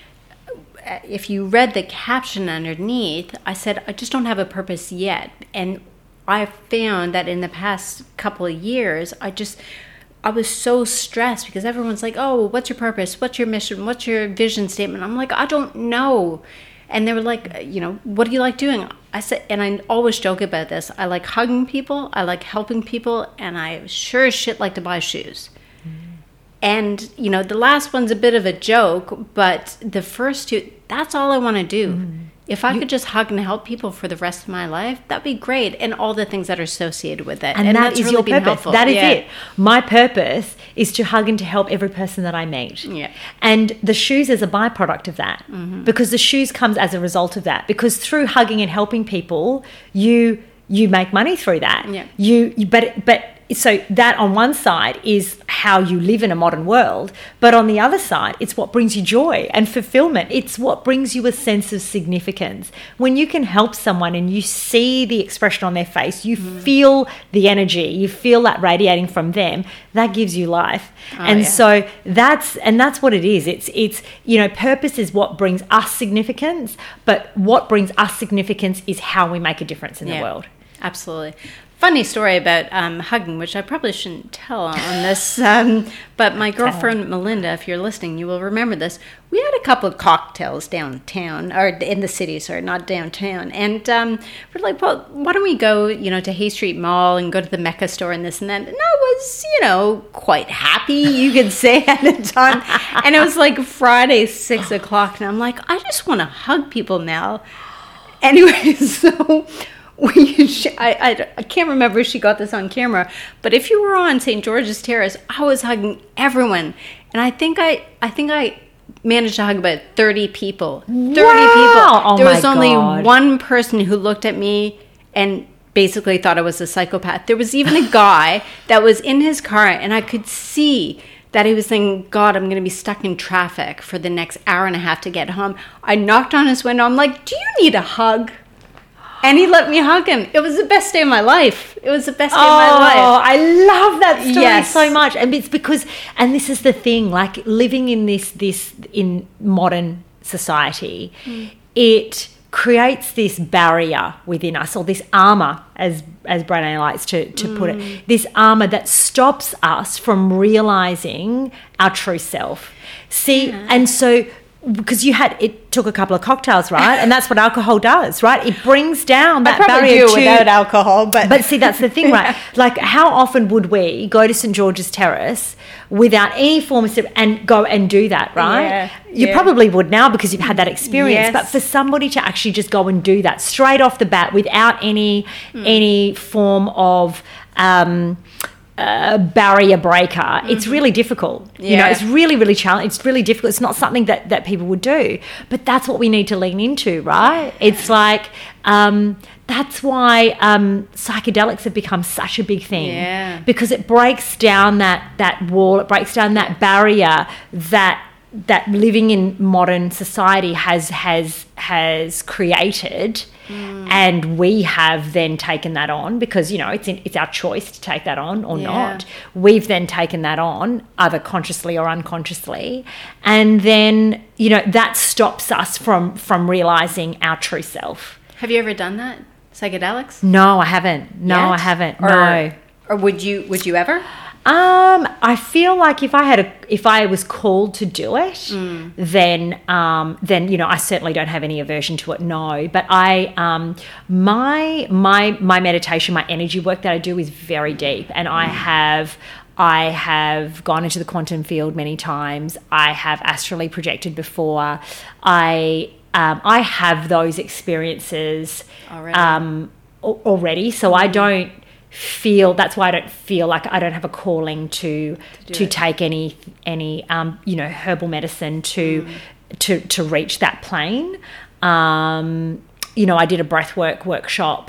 if you read the caption underneath, I said, I just don't have a purpose yet. And I found that in the past couple of years, I was so stressed because everyone's like, oh, what's your purpose? What's your mission? What's your vision statement? I'm like, I don't know. And they were like, you know, what do you like doing? I said, and I always joke about this, I like hugging people, I like helping people, and I sure as shit like to buy shoes. And, you know, the last one's a bit of a joke, but the first two, that's all I want to do. If I could just hug and help people for the rest of my life, that'd be great. And all the things that are associated with it. And that is really your purpose. Helpful. That is it. My purpose is to hug and to help every person that I meet. And the shoes is a byproduct of that, because the shoes comes as a result of that. Because through hugging and helping people, you make money through that. But so that on one side is how you live in a modern world, but on the other side, it's what brings you joy and fulfillment. It's what brings you a sense of significance. When you can help someone and you see the expression on their face, you feel the energy, you feel that radiating from them, that gives you life. So that's what it is. It's purpose is what brings us significance, but what brings us significance is how we make a difference in the world. Absolutely. Funny story about hugging, which I probably shouldn't tell on this, but my girlfriend Melinda, if you're listening, you will remember this. We had a couple of cocktails downtown, or in the city, sorry, not downtown. And we're like, well, why don't we go, to Hay Street Mall and go to the Mecca store and this and that. And I was, quite happy, you could say, at the time. And it was like Friday, 6 o'clock, and I'm like, I just want to hug people now. Anyway, so... I can't remember if she got this on camera, but if you were on St. George's Terrace, I was hugging everyone, and I think I managed to hug about 30 people. 30 people. Oh, there was my only God. one person who looked at me and basically thought I was a psychopath. There was even a guy that was in his car, and I could see that he was thinking, God, I'm going to be stuck in traffic for the next hour and a half to get home. I knocked on his window. I'm like, do you need a hug? And he let me hug him. It was the best day of my life. It was the best day of my life. Oh, I love that story Yes. so much. And it's because, and this is the thing, like living in this in modern society, it creates this barrier within us, or this armor, as Brené likes to put it, this armor that stops us from realizing our true self. See, and so, because it took a couple of cocktails, right? And that's what alcohol does, right? It brings down that barrier without alcohol, but see, that's the thing, right? Like, how often would we go to St. George's Terrace without any form of and go and do that, right? Yeah, You probably would now because you've had that experience. Yes. But for somebody to actually just go and do that straight off the bat without any form of barrier breaker, it's really difficult. It's really, really challenging. It's really difficult. It's not something that people would do, but that's what we need to lean into, right? It's like, that's why psychedelics have become such a big thing, because it breaks down that wall, it breaks down that barrier that living in modern society has created. And we have then taken that on because, it's our choice to take that on or not. We've then taken that on, either consciously or unconsciously. And then, that stops us from realizing our true self. Have you ever done that? Psychedelics? No, I haven't. No, Yet? I haven't. No. Or would you ever? I feel like if I was called to do it, then I certainly don't have any aversion to it. No, but my meditation, my energy work that I do is very deep, and I have gone into the quantum field many times. I have astrally projected before. I have those experiences already, so I don't feel, that's why I don't feel like I don't have a calling to take any herbal medicine to reach that plane. I did a breathwork workshop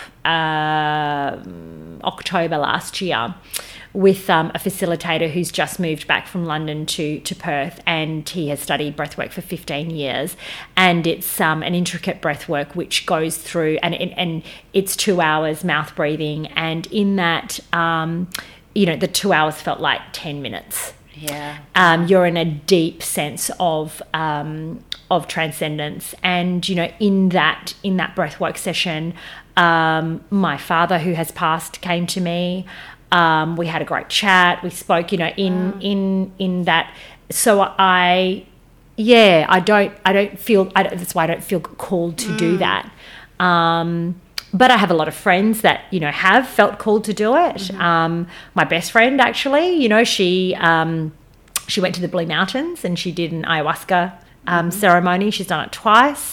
October last year with a facilitator who's just moved back from London to Perth, and he has studied breathwork for 15 years, and it's an intricate breathwork which goes through, and it's 2 hours mouth breathing, and in that the 2 hours felt like 10 minutes. You're in a deep sense of transcendence, and in that breathwork session, my father, who has passed, came to me. We had a great chat. We spoke, in that. So I don't feel. That's why I don't feel called to do that. But I have a lot of friends that have felt called to do it. My best friend, actually, she went to the Blue Mountains and she did an ayahuasca ceremony. She's done it twice.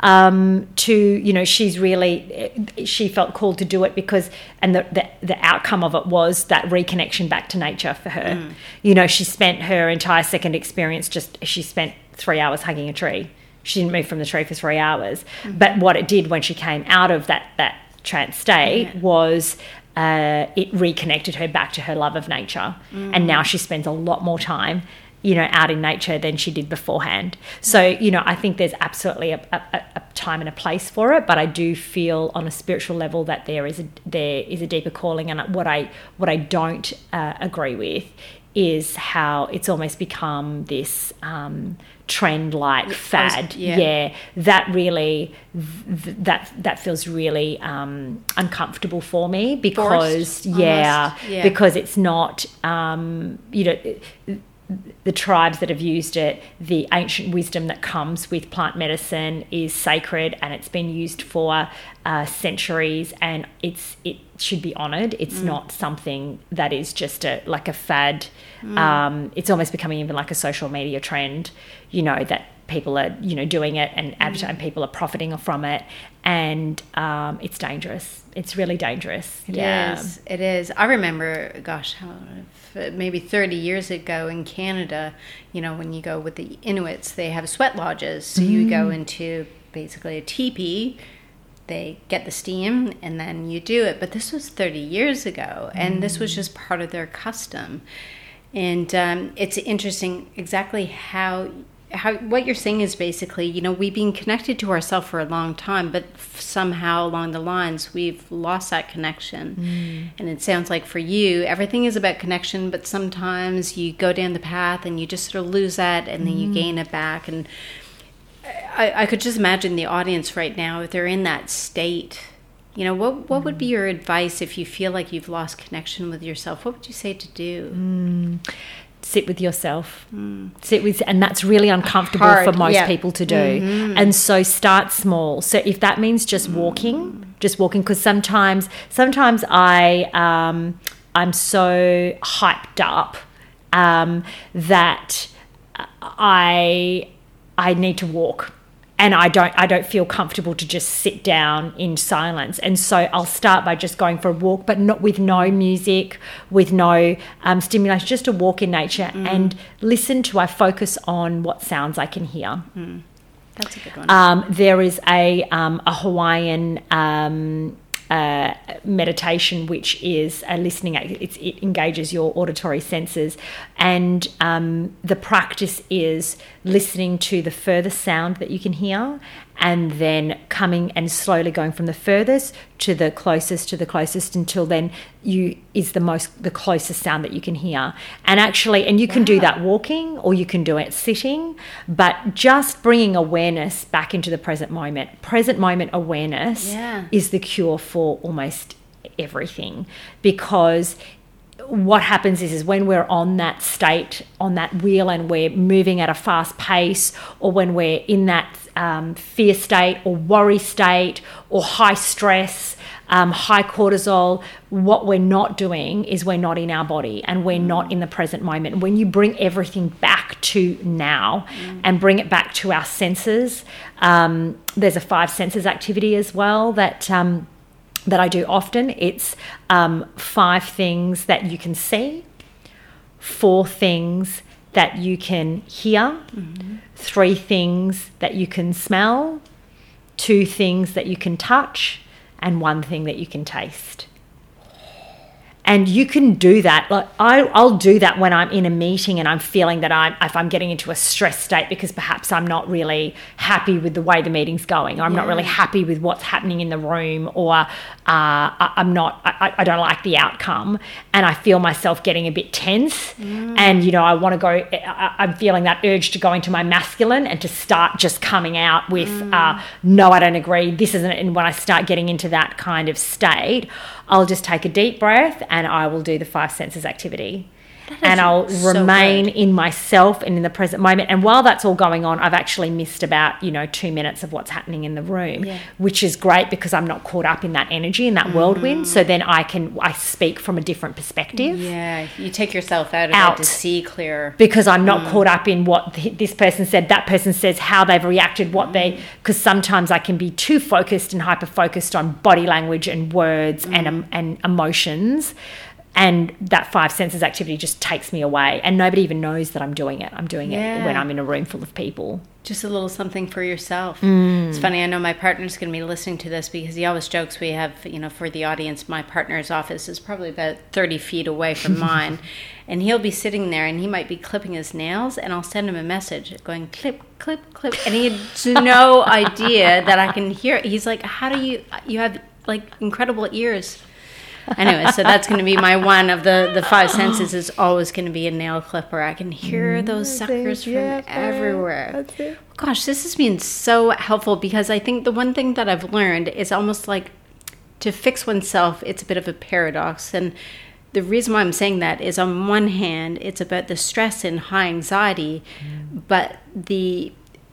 She felt called to do it because, and the outcome of it was that reconnection back to nature for her. She spent her entire second experience she spent 3 hours hugging a tree. She didn't move from the tree for 3 hours. But what it did when she came out of that trance state was it reconnected her back to her love of nature. And now she spends a lot more time, out in nature than she did beforehand. So, I think there's absolutely a time and a place for it, but I do feel on a spiritual level that there is a deeper calling. And what I don't agree with is how it's almost become this trend like fad. That really that feels really uncomfortable for me, because because it's not the tribes that have used it, the ancient wisdom that comes with plant medicine is sacred, and it's been used for centuries, and it should be honoured. It's not something that is just a fad. It's almost becoming even like a social media trend, that people are doing it, and people are profiting from it, and it's dangerous. It's really dangerous. It is. I remember, maybe 30 years ago in Canada, when you go with the Inuits, they have sweat lodges. So you go into basically a teepee, they get the steam, and then you do it. But this was 30 years ago, and this was just part of their custom. And it's interesting exactly how what you're saying is basically, we've been connected to ourselves for a long time, but somehow along the lines we've lost that connection. And it sounds like for you, everything is about connection, but sometimes you go down the path and you just sort of lose that, and then you gain it back. And I could just imagine the audience right now, if they're in that state, what would be your advice if you feel like you've lost connection with yourself? What would you say to do? Sit with yourself. And that's really uncomfortable for most people to do. And so start small. So if that means just walking, because sometimes I'm so hyped up that I need to walk. And I don't feel comfortable to just sit down in silence. And so I'll start by just going for a walk, but not with no music, with no stimulation, just a walk in nature and I focus on what sounds I can hear. That's a good one. There is a Hawaiian meditation, which is a listening. It engages your auditory senses, and the practice is listening to the furthest sound that you can hear, and then coming and slowly going from the furthest to the closest until then the closest sound that you can hear. And you can do that walking, or you can do it sitting, but just bringing awareness back into the present moment. Present moment awareness is the cure for almost everything, because what happens is when we're on that state, on that wheel, and we're moving at a fast pace, or when we're in that fear state or worry state or high stress, high cortisol, what we're not doing is we're not in our body, and we're not in the present moment. When you bring everything back to now and bring it back to our senses, there's a 5 senses activity as well that I do often. It's 5 things that you can see, 4 things that you can hear, 3 things that you can smell, 2 things that you can touch, and 1 thing that you can taste. And you can do that. Like I'll do that when I'm in a meeting and I'm feeling that if I'm getting into a stress state because perhaps I'm not really happy with the way the meeting's going, or I'm not really happy with what's happening in the room, or I don't like the outcome, and I feel myself getting a bit tense, and I want to go. I'm feeling that urge to go into my masculine and to start just coming out with no, I don't agree. This isn't. And when I start getting into that kind of state, I'll just take a deep breath and I will do the 5 senses activity. And I'll remain in myself and in the present moment. And while that's all going on, I've actually missed about, 2 minutes of what's happening in the room, which is great because I'm not caught up in that energy, in that whirlwind. So then I speak from a different perspective. Yeah, you take yourself out of it to see clearer. Because I'm not caught up in what this person said, that person says, how they've reacted, because sometimes I can be too focused and hyper-focused on body language and words and emotions. And that 5 senses activity just takes me away, and nobody even knows that I'm doing it. I'm doing it when I'm in a room full of people. Just a little something for yourself. It's funny, I know my partner's going to be listening to this because he always jokes we have, for the audience, my partner's office is probably about 30 feet away from mine. And he'll be sitting there and he might be clipping his nails and I'll send him a message going clip, clip, clip. And he has no idea that I can hear it. He's like, how do you have like incredible ears. Anyway, so that's going to be my one of the five senses is always going to be a nail clipper. I can hear those suckers from everywhere. Gosh, this has been so helpful because I think the one thing that I've learned is almost like to fix oneself, it's a bit of a paradox. And the reason why I'm saying that is on one hand, it's about the stress and high anxiety, but the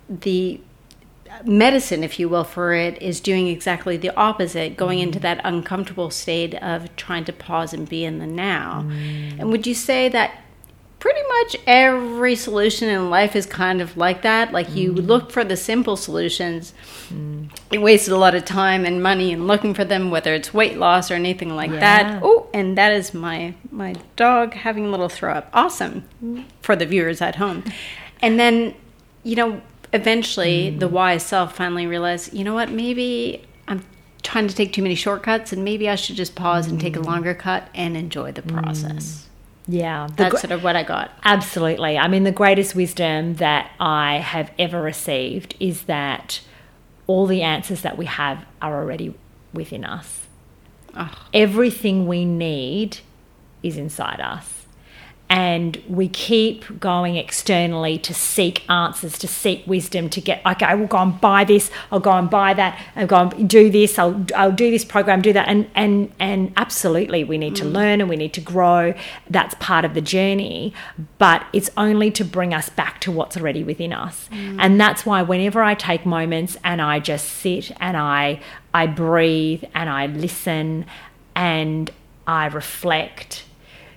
medicine, if you will, for it is doing exactly the opposite, going into that uncomfortable state of trying to pause and be in the now. And would you say that pretty much every solution in life is kind of like that? Like you look for the simple solutions. You wasted a lot of time and money in looking for them, whether it's weight loss or anything like that. Oh, and that is my dog having a little throw up. Awesome for the viewers at home. And then, eventually the wise self finally realized, you know what, maybe I'm trying to take too many shortcuts and maybe I should just pause and take a longer cut and enjoy the process. Yeah. That's sort of what I got. Absolutely. I mean, the greatest wisdom that I have ever received is that all the answers that we have are already within us. Everything we need is inside us. And we keep going externally to seek answers, to seek wisdom, to get, okay, we'll go and buy this, I'll go and buy that, I'll go and do this, I'll do this program, do that. And absolutely, we need to learn and we need to grow. That's part of the journey. But it's only to bring us back to what's already within us. And that's why whenever I take moments and I just sit and I breathe and I listen and I reflect,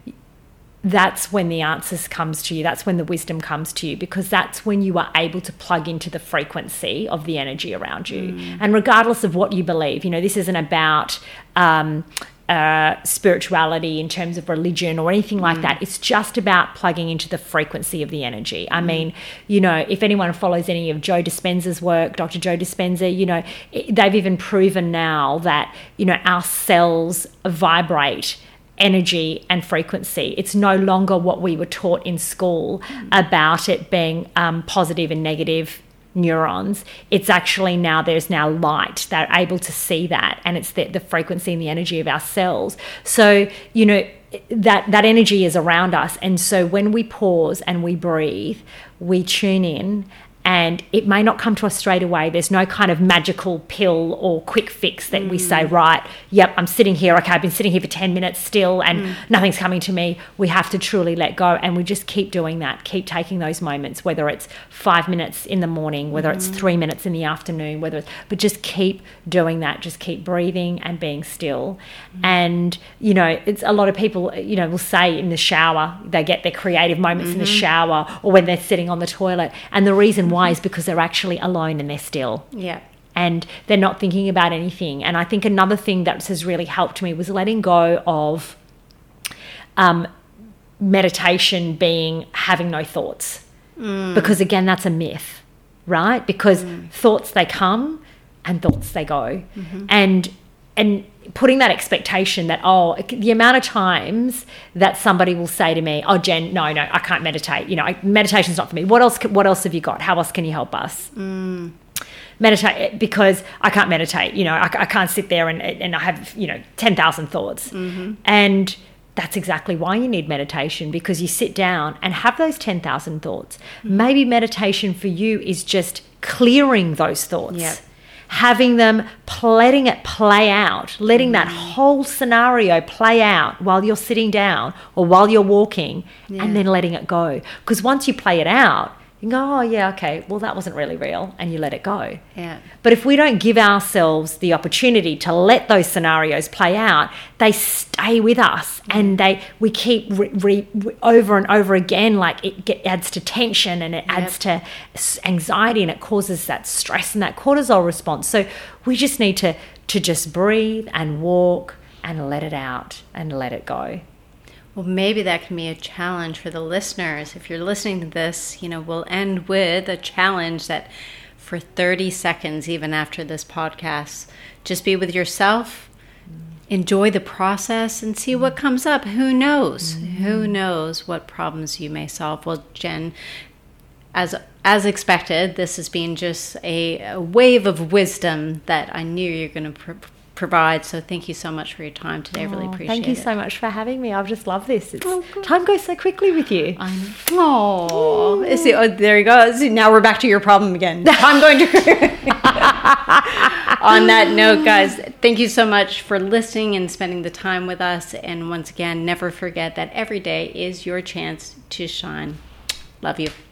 that's when the answers comes to you. That's when the wisdom comes to you, because that's when you are able to plug into the frequency of the energy around you. And regardless of what you believe, this isn't about spirituality in terms of religion or anything like that. It's just about plugging into the frequency of the energy. I mean, if anyone follows any of Joe Dispenza's work, Dr. Joe Dispenza, they've even proven now that, our cells vibrate energy and frequency. It's no longer what we were taught in school about it being positive and negative neurons. It's actually there's now light. They're able to see that, and it's the frequency and the energy of our cells. So, that energy is around us. And so when we pause and we breathe, we tune in. And it may not come to us straight away. There's no kind of magical pill or quick fix that we say, right, yep, I'm sitting here. Okay, I've been sitting here for 10 minutes still and nothing's coming to me. We have to truly let go. And we just keep doing that, keep taking those moments, whether it's 5 minutes in the morning, whether it's 3 minutes in the afternoon, but just keep doing that. Just keep breathing and being still. And, it's a lot of people, will say in the shower, they get their creative moments in the shower or when they're sitting on the toilet. And the reason why is because they're actually alone and they're still. Yeah. And they're not thinking about anything. And I think another thing that has really helped me was letting go of meditation being having no thoughts. Because again, that's a myth, right? Because thoughts, they come and thoughts, they go. And putting that expectation that, the amount of times that somebody will say to me, oh, Jen, no, I can't meditate. Meditation's not for me. What else have you got? How else can you help us? Meditate, because I can't meditate. I can't sit there and I have, 10,000 thoughts. And that's exactly why you need meditation, because you sit down and have those 10,000 thoughts. Maybe meditation for you is just clearing those thoughts. Yep. Having them, letting it play out, letting that whole scenario play out while you're sitting down or while you're walking, and then letting it go. Because once you play it out, you go, oh, yeah, okay, well, that wasn't really real, and you let it go. Yeah. But if we don't give ourselves the opportunity to let those scenarios play out, they stay with us, and we keep over and over again, like it adds to tension, and it adds to anxiety, and it causes that stress and that cortisol response. So we just need to just breathe and walk and let it out and let it go. Well, maybe that can be a challenge for the listeners. If you're listening to this, we'll end with a challenge that for 30 seconds, even after this podcast, just be with yourself, enjoy the process, and see what comes up. Who knows? Who knows what problems you may solve? Well, Jen, as expected, this has been just a wave of wisdom that I knew you're going to provide. So thank you so much for your time today. I really appreciate it. Thank you so much for having me. I've just loved this. Time goes so quickly with you. Oh, there you go. See, now we're back to your problem again. I'm going to. On that note, guys, thank you so much for listening and spending the time with us. And once again, never forget that every day is your chance to shine. Love you.